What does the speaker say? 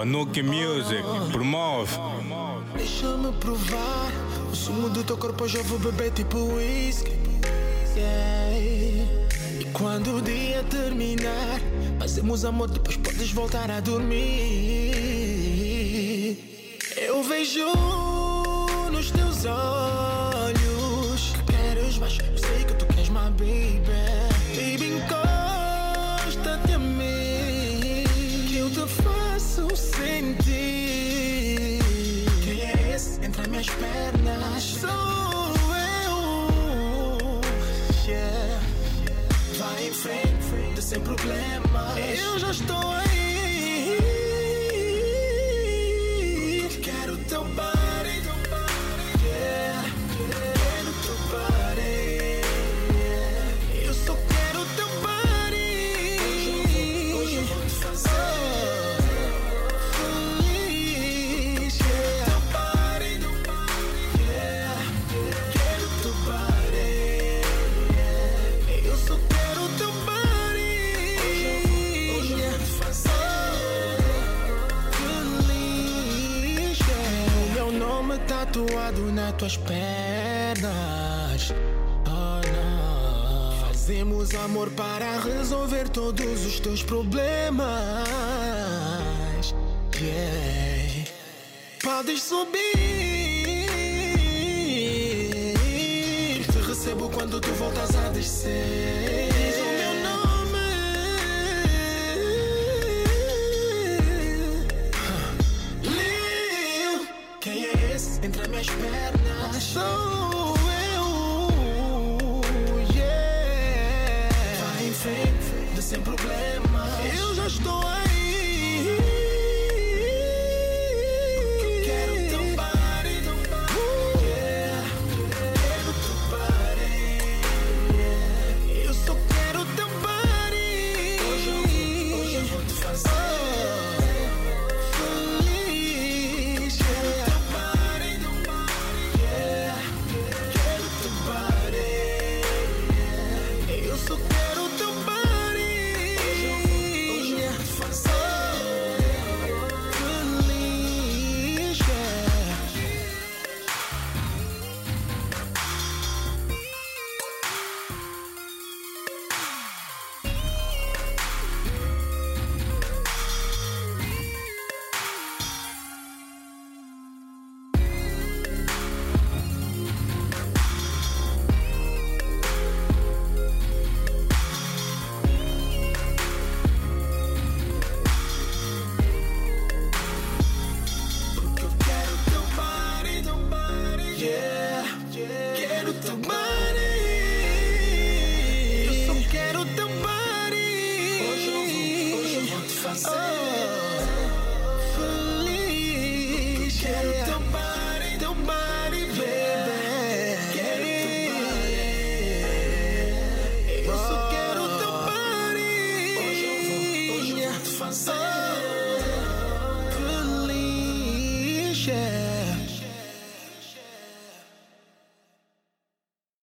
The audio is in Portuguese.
Anuki Music, promove. Deixa-me provar o sumo do teu corpo, hoje eu vou beber tipo whisky. Yeah. E quando o dia terminar, fazemos amor, depois podes voltar a dormir. Eu vejo nos teus olhos que queres mais, eu sei que tu queres my baby. Baby, encosta-te a mim, que eu te faço sentir. Quem é esse entre as minhas pernas? Sou eu. Yeah. Vai em frente, sem problemas. Eu já estou aí. Quero teu body, yeah. Quero teu body, yeah. Eu só quero teu body. Hoje eu vou te fazer feliz, yeah. Teu body, yeah. Quero teu body, yeah. Eu só quero teu body. Hoje eu vou te fazer feliz, yeah. O meu nome tatuado nas tuas pernas. Oh, não. Fazemos amor para resolver todos os teus problemas. Yeah. Podes subir, te recebo quando tu voltas a descer. Diz o meu nome, Lil. Quem é esse entre as minhas pernas? Sou eu, yeah. Vai em frente, sem problema. Eu já estou aí.